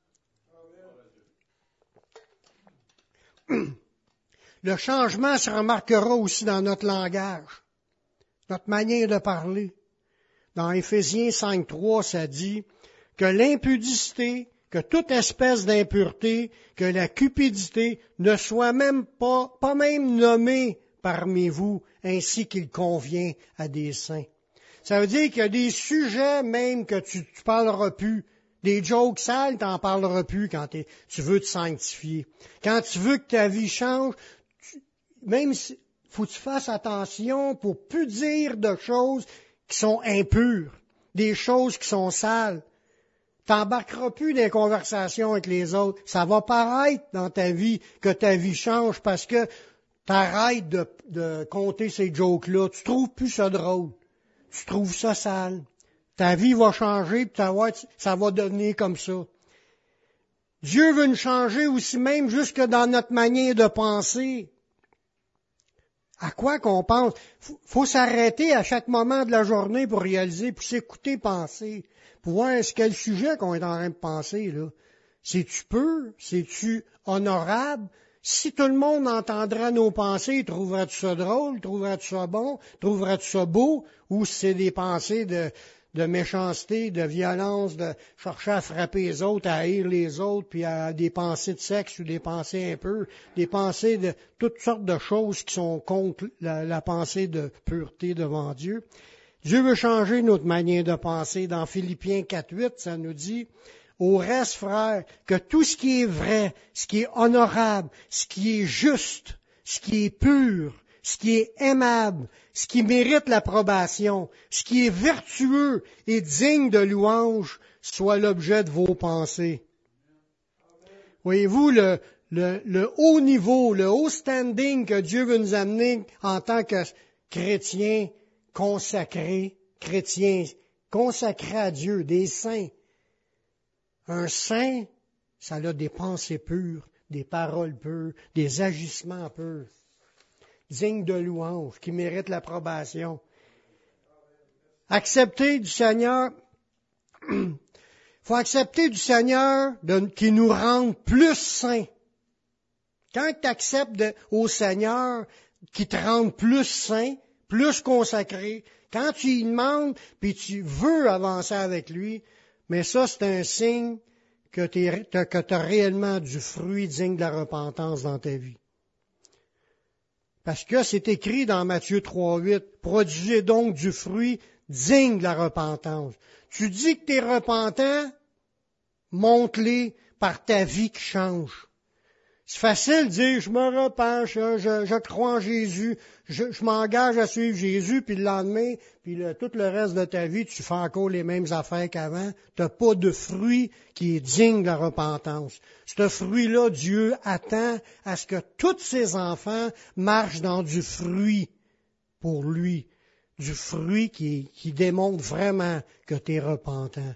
Le changement se remarquera aussi dans notre langage, notre manière de parler. Dans Éphésiens cinq trois, ça dit que l'impudicité, que toute espèce d'impureté, que la cupidité ne soit même pas, pas même nommée parmi vous, ainsi qu'il convient à des saints. Ça veut dire qu'il y a des sujets même que tu ne parleras plus. Des jokes sales, tu n'en parleras plus quand tu veux te sanctifier. Quand tu veux que ta vie change, tu, même si, faut que tu fasses attention pour plus dire de choses qui sont impures, des choses qui sont sales. Tu n'embarqueras plus dans les conversations avec les autres. Ça va paraître dans ta vie que ta vie change parce que tu arrêtes de, de compter ces jokes-là. Tu trouves plus ça drôle. Tu trouves ça sale. Ta vie va changer, puis ça va, être, ça va devenir comme ça. Dieu veut nous changer aussi même jusque dans notre manière de penser. À quoi qu'on pense? Faut, faut s'arrêter à chaque moment de la journée pour réaliser, pour s'écouter penser, pour voir est-ce quel sujet qu'on est en train de penser, là. C'est-tu peu? C'est-tu honorable? Si tout le monde entendrait nos pensées, trouverais-tu ça drôle? Trouverais-tu ça bon? Trouverais-tu ça beau? Ou c'est des pensées de, de méchanceté, de violence, de chercher à frapper les autres, à haïr les autres, puis à des pensées de sexe ou des pensées un peu, des pensées de toutes sortes de choses qui sont contre la, la pensée de pureté devant Dieu. Dieu veut changer notre manière de penser. Dans Philippiens quatre huit, ça nous dit: au reste, frères, que tout ce qui est vrai, ce qui est honorable, ce qui est juste, ce qui est pur, ce qui est aimable, ce qui mérite l'approbation, ce qui est vertueux et digne de louange, soit l'objet de vos pensées. Voyez-vous, le, le, le haut niveau, le haut standing que Dieu veut nous amener en tant que chrétiens consacrés, chrétiens consacrés à Dieu, des saints. Un saint, ça a des pensées pures, des paroles pures, des agissements purs, dignes de louange, qui méritent l'approbation. Accepter du Seigneur, il faut accepter du Seigneur de, qui nous rende plus saints. Quand tu acceptes au Seigneur qui te rende plus saint, plus consacré, quand tu lui demandes puis tu veux avancer avec lui, mais ça, c'est un signe que tu as réellement du fruit digne de la repentance dans ta vie. Parce que c'est écrit dans Matthieu trois huit, produisez donc du fruit digne de la repentance. Tu dis que tu es repentant, montre-les par ta vie qui change. C'est facile de dire, je me repens, je, je, je crois en Jésus, je, je m'engage à suivre Jésus, puis le lendemain, puis le, tout le reste de ta vie, tu fais encore les mêmes affaires qu'avant. Tu n'as pas de fruit qui est digne de la repentance. Ce fruit-là, Dieu attend à ce que tous ses enfants marchent dans du fruit pour lui, du fruit qui, qui démontre vraiment que tu es repentant.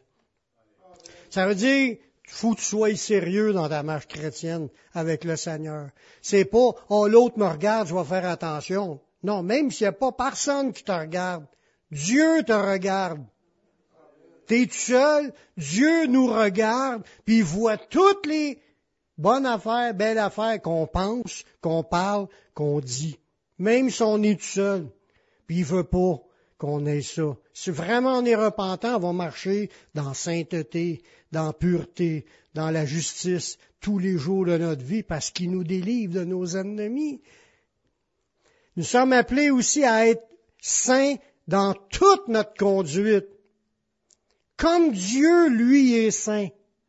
Ça veut dire, il faut que tu sois sérieux dans ta marche chrétienne avec le Seigneur. C'est pas, oh, l'autre me regarde, je vais faire attention. Non, même s'il n'y a pas personne qui te regarde, Dieu te regarde. T'es tout seul, Dieu nous regarde, puis il voit toutes les bonnes affaires, belles affaires qu'on pense, qu'on parle, qu'on dit. Même si on est tout seul, puis il veut pas qu'on ait ça. Si vraiment on est repentant, on va marcher dans sainteté, dans pureté, dans la justice, tous les jours de notre vie, parce qu'il nous délivre de nos ennemis. Nous sommes appelés aussi à être saints dans toute notre conduite. Comme Dieu, lui, est saint.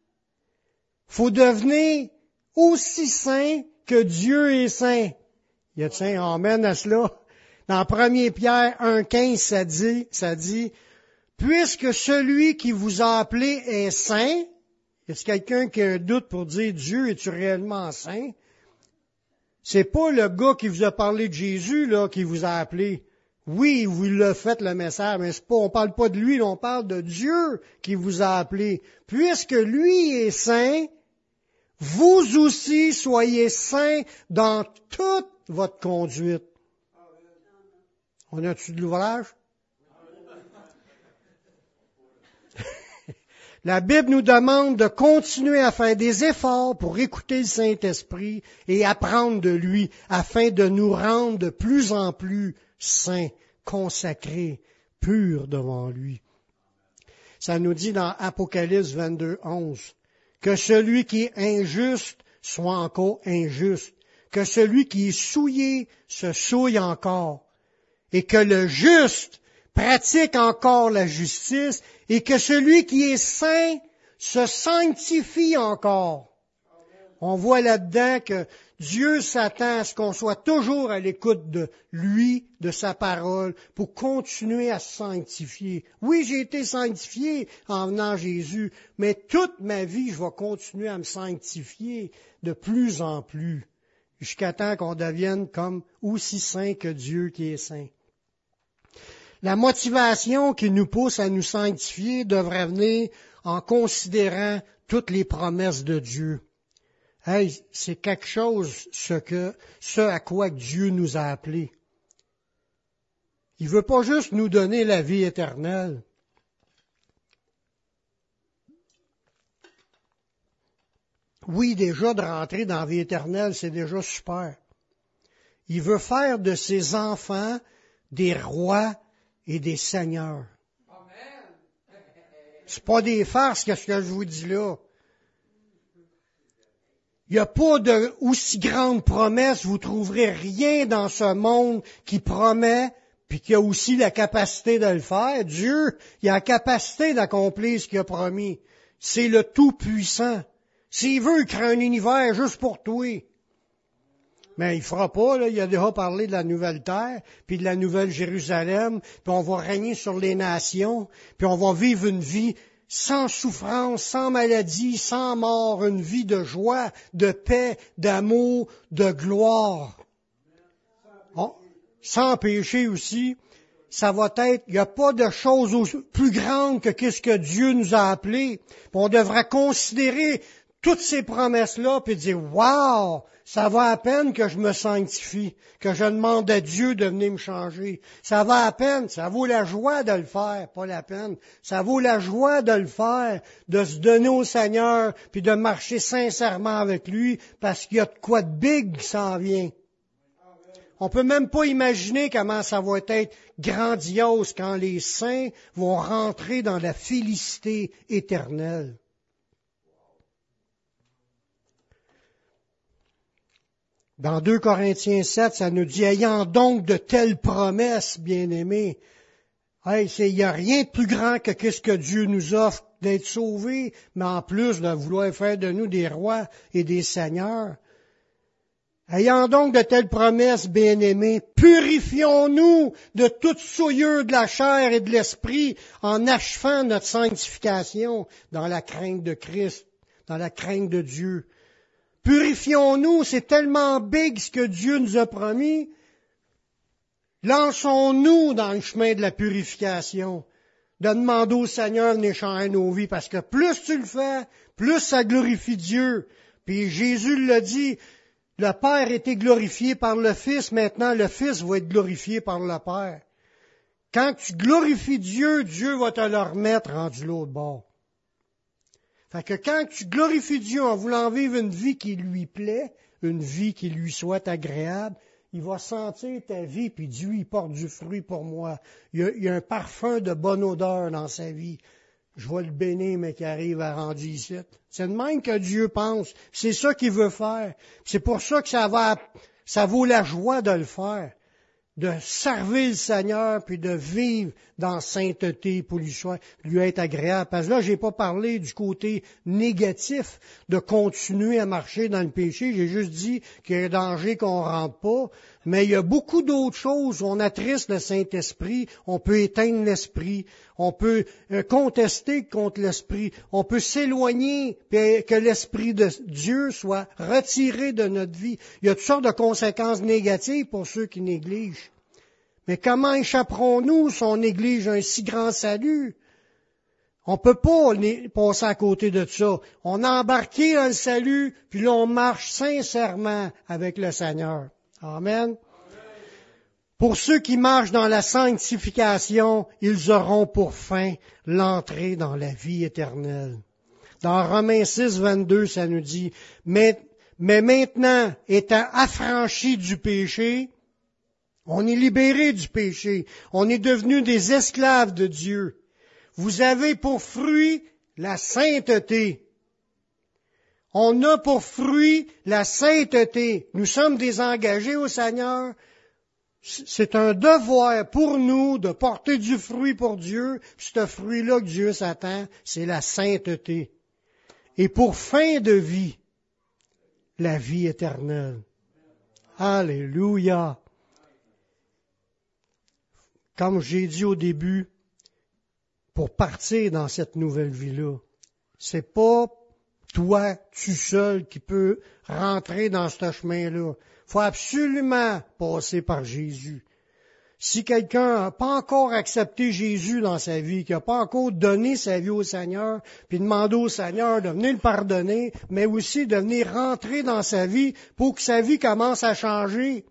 Faut devenir aussi saint que Dieu est saint. Y a-t-il un amen à cela? Dans premier Pierre un quinze, ça dit, ça dit, puisque celui qui vous a appelé est saint, est-ce quelqu'un qui a un doute pour dire Dieu, es-tu réellement saint? C'est pas le gars qui vous a parlé de Jésus, là, qui vous a appelé. Oui, vous le faites le message, mais c'est pas, on parle pas de lui, on parle de Dieu qui vous a appelé. Puisque lui est saint, vous aussi soyez saints dans toute votre conduite. On a-tu de l'ouvrage? La Bible nous demande de continuer à faire des efforts pour écouter le Saint-Esprit et apprendre de lui afin de nous rendre de plus en plus saints, consacrés, purs devant lui. Ça nous dit dans Apocalypse vingt-deux onze que celui qui est injuste soit encore injuste, que celui qui est souillé se souille encore, et que le juste pratique encore la justice, et que celui qui est saint se sanctifie encore. On voit là-dedans que Dieu s'attend à ce qu'on soit toujours à l'écoute de lui, de sa parole, pour continuer à se sanctifier. Oui, j'ai été sanctifié en venant à Jésus, mais toute ma vie, je vais continuer à me sanctifier de plus en plus, jusqu'à temps qu'on devienne comme aussi saint que Dieu qui est saint. La motivation qui nous pousse à nous sanctifier devrait venir en considérant toutes les promesses de Dieu. Hey, c'est quelque chose ce que, ce à quoi Dieu nous a appelés. Il veut pas juste nous donner la vie éternelle. Oui, déjà de rentrer dans la vie éternelle, c'est déjà super. Il veut faire de ses enfants des rois et des seigneurs. C'est pas des farces, qu'est-ce que je vous dis là. Il n'y a pas de aussi grande promesse, vous trouverez rien dans ce monde qui promet, puis qui a aussi la capacité de le faire. Dieu, il a la capacité d'accomplir ce qu'il a promis. C'est le Tout-Puissant. S'il veut, il crée un univers juste pour toi. Mais il fera pas, là. Il a déjà parlé de la nouvelle terre, puis de la nouvelle Jérusalem, puis on va régner sur les nations, puis on va vivre une vie sans souffrance, sans maladie, sans mort, une vie de joie, de paix, d'amour, de gloire. Oh, sans péché aussi. Ça va être, il n'y a pas de chose plus grande que qu'est-ce que Dieu nous a appelés. On devrait considérer toutes ces promesses-là, puis dire, wow, ça va à peine que je me sanctifie, que je demande à Dieu de venir me changer. Ça va à peine, ça vaut la joie de le faire, pas la peine. Ça vaut la joie de le faire, de se donner au Seigneur, puis de marcher sincèrement avec lui, parce qu'il y a de quoi de big qui s'en vient. On peut même pas imaginer comment ça va être grandiose quand les saints vont rentrer dans la félicité éternelle. Dans deux Corinthiens sept, ça nous dit, ayant donc de telles promesses, bien-aimés, hey, il n'y a rien de plus grand que qu'est-ce que Dieu nous offre d'être sauvés, mais en plus de vouloir faire de nous des rois et des seigneurs. Ayant donc de telles promesses, bien-aimés, purifions-nous de toute souillure de la chair et de l'esprit en achevant notre sanctification dans la crainte de Christ, dans la crainte de Dieu. Purifions-nous, c'est tellement big ce que Dieu nous a promis. Lançons-nous dans le chemin de la purification, de demander au Seigneur de venir changer nos vies, parce que plus tu le fais, plus ça glorifie Dieu. Puis Jésus l'a dit, le Père était glorifié par le Fils, maintenant le Fils va être glorifié par le Père. Quand tu glorifies Dieu, Dieu va te le remettre rendu l'autre bord. Fait que quand tu glorifies Dieu en voulant vivre une vie qui lui plaît, une vie qui lui soit agréable, il va sentir ta vie, puis Dieu, il porte du fruit pour moi. Il y a, il y a un parfum de bonne odeur dans sa vie. Je vais le bénir, mais qui arrive à rendre ici. C'est de même que Dieu pense. C'est ça qu'il veut faire. C'est pour ça que ça va, ça vaut la joie de le faire. De servir le Seigneur, puis de vivre dans sainteté pour lui, soit, lui être agréable. Parce que là, j'ai pas parlé du côté négatif de continuer à marcher dans le péché. J'ai juste dit qu'il y a un danger qu'on rentre pas. Mais il y a beaucoup d'autres choses. On attriste le Saint-Esprit. On peut éteindre l'Esprit. On peut contester contre l'Esprit. On peut s'éloigner, puis que l'Esprit de Dieu soit retiré de notre vie. Il y a toutes sortes de conséquences négatives pour ceux qui négligent. Mais comment échapperons-nous si on néglige un si grand salut? On ne peut pas passer à côté de ça. On a embarqué dans le salut, puis là, on marche sincèrement avec le Seigneur. Amen. Pour ceux qui marchent dans la sanctification, ils auront pour fin l'entrée dans la vie éternelle. Dans Romains six, vingt-deux, ça nous dit, mais, mais maintenant, étant affranchis du péché, on est libéré du péché, on est devenu des esclaves de Dieu. Vous avez pour fruit la sainteté. On a pour fruit la sainteté. Nous sommes des engagés au Seigneur. C'est un devoir pour nous de porter du fruit pour Dieu. Puis ce fruit-là que Dieu s'attend, c'est la sainteté. Et pour fin de vie, la vie éternelle. Alléluia. Comme j'ai dit au début, pour partir dans cette nouvelle vie-là, c'est pas toi, tu seul, qui peux rentrer dans ce chemin-là. Il faut absolument passer par Jésus. Si quelqu'un n'a pas encore accepté Jésus dans sa vie, qui n'a pas encore donné sa vie au Seigneur, puis demandé au Seigneur de venir le pardonner, mais aussi de venir rentrer dans sa vie pour que sa vie commence à changer.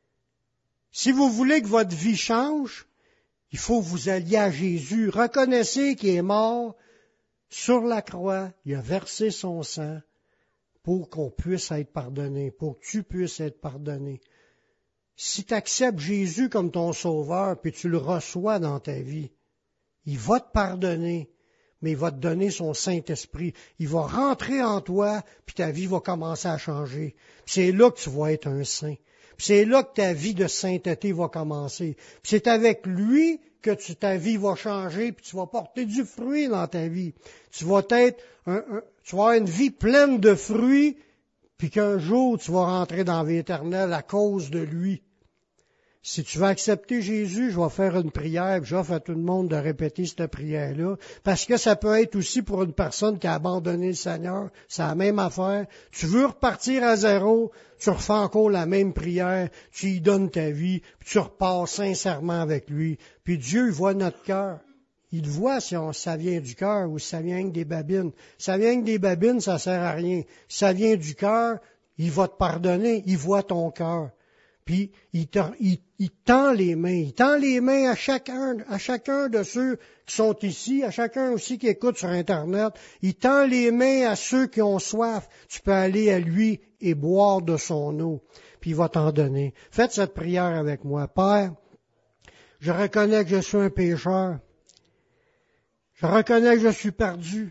Si vous voulez que votre vie change, il faut que vous alliez à Jésus. Reconnaissez qu'il est mort sur la croix. Il a versé son sang pour qu'on puisse être pardonné, pour que tu puisses être pardonné. Si tu acceptes Jésus comme ton sauveur, puis tu le reçois dans ta vie, il va te pardonner, mais il va te donner son Saint-Esprit. Il va rentrer en toi, puis ta vie va commencer à changer. Puis c'est là que tu vas être un saint. Puis c'est là que ta vie de sainteté va commencer. Puis c'est avec lui que tu, ta vie va changer, puis tu vas porter du fruit dans ta vie. Tu vas être un, un, tu vas avoir une vie pleine de fruits, puis qu'un jour tu vas rentrer dans la vie éternelle à cause de lui. Si tu veux accepter Jésus, je vais faire une prière, puis j'offre à tout le monde de répéter cette prière-là, parce que ça peut être aussi pour une personne qui a abandonné le Seigneur, c'est la même affaire. Tu veux repartir à zéro, tu refais encore la même prière, tu y donnes ta vie, puis tu repars sincèrement avec lui. Puis Dieu, il voit notre cœur. Il voit si on, ça vient du cœur ou si ça vient des babines. Si ça vient des babines, ça sert à rien. Si ça vient du cœur, il va te pardonner, il voit ton cœur. Puis il, te, il, il tend les mains, il tend les mains à chacun, à chacun de ceux qui sont ici, à chacun aussi qui écoute sur Internet. Il tend les mains à ceux qui ont soif. Tu peux aller à lui et boire de son eau, puis il va t'en donner. Faites cette prière avec moi. Père, je reconnais que je suis un pécheur. Je reconnais que je suis perdu.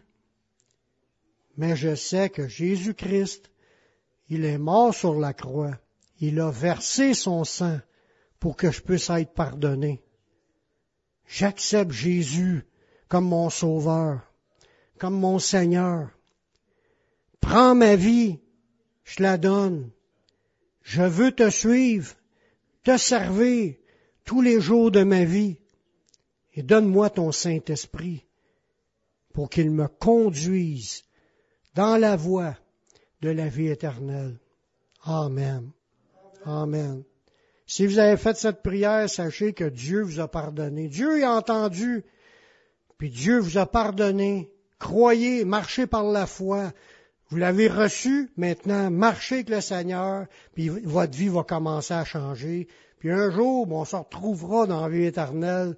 Mais je sais que Jésus-Christ, il est mort sur la croix. Il a versé son sang pour que je puisse être pardonné. J'accepte Jésus comme mon sauveur, comme mon Seigneur. Prends ma vie, je la donne. Je veux te suivre, te servir tous les jours de ma vie. Et donne-moi ton Saint-Esprit pour qu'il me conduise dans la voie de la vie éternelle. Amen. Amen. Si vous avez fait cette prière, sachez que Dieu vous a pardonné. Dieu a entendu, puis Dieu vous a pardonné. Croyez, marchez par la foi. Vous l'avez reçu, maintenant, marchez avec le Seigneur, puis votre vie va commencer à changer. Puis un jour, on se retrouvera dans la vie éternelle.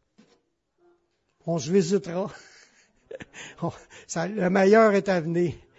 On se visitera. Le meilleur est à venir.